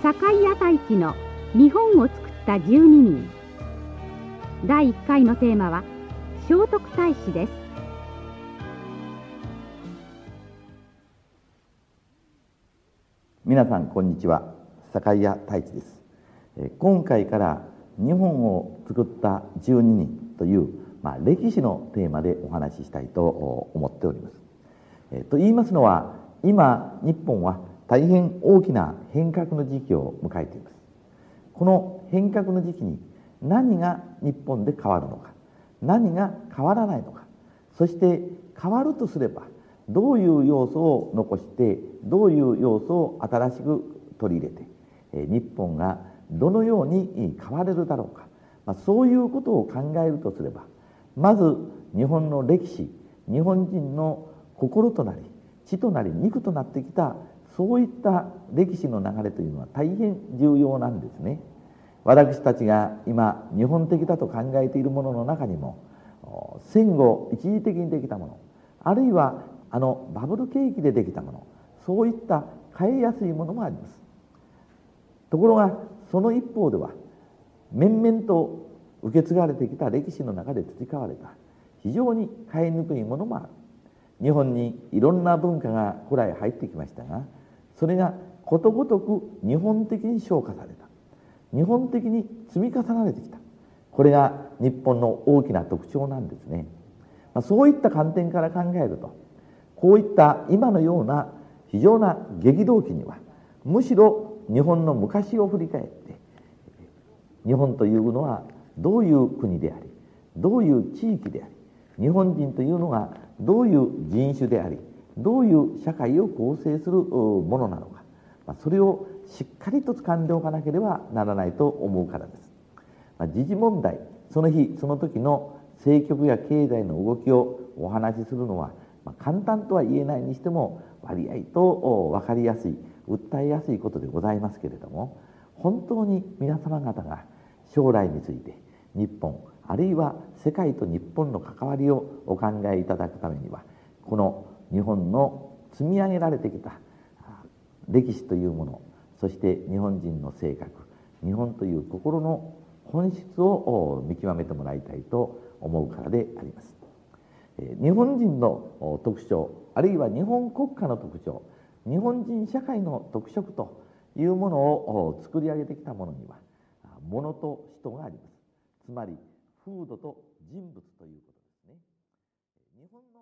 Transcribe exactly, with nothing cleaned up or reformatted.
堺屋太一の日本を作ったじゅうににん。だいいっかいのテーマは聖徳太子です。 皆さんこんにちは、堺屋太一です。今回から日本を作ったじゅうににんという、まあ、歴史のテーマでお話ししたいと思っております。えと言いますのは、今日本は大変大きな変革の時期を迎えています。この変革の時期に何が日本で変わるのか、何が変わらないのか、そして変わるとすればどういう要素を残してどういう要素を新しく取り入れて日本がどのように変われるだろうか、まあ、そういうことを考えるとすれば、まず日本の歴史、日本人の心となり血となり肉となってきたそういった歴史の流れというのは大変重要なんですね。私たちが今日本的だと考えているものの中にも、戦後一時的にできたもの、あるいはあのバブル景気でできたもの、そういった変えやすいものもあります。ところがその一方では、面々と受け継がれてきた歴史の中で培われた非常に変えにくいものもある。日本にいろんな文化が古来入ってきましたが、それがことごとく日本的に昇華された、日本的に積み重ねられてきた、これが日本の大きな特徴なんですね。まあ、そういった観点から考えると、こういった今のような非常な激動期には、むしろ日本の昔を振り返って、日本というのはどういう国であり、どういう地域であり、日本人というのがどういう人種であり、どういう社会を構成するものなのか、まあ、それをしっかりと掴んでおかなければならないと思うからです。まあ、時事問題、その日その時の政局や経済の動きをお話しするのは、まあ、簡単とは言えないにしても割合と分かりやすい、訴えやすいことでございますけれども、本当に皆様方が将来について日本、あるいは世界と日本の関わりをお考えいただくためには、この日本の積み上げられてきた歴史というもの、そして日本人の性格、日本という心の本質を見極めてもらいたいと思うからであります。日本人の特徴、あるいは日本国家の特徴、日本人社会の特色というものを作り上げてきたものには、物と人があります。つまり風土と人物ということですね。日本の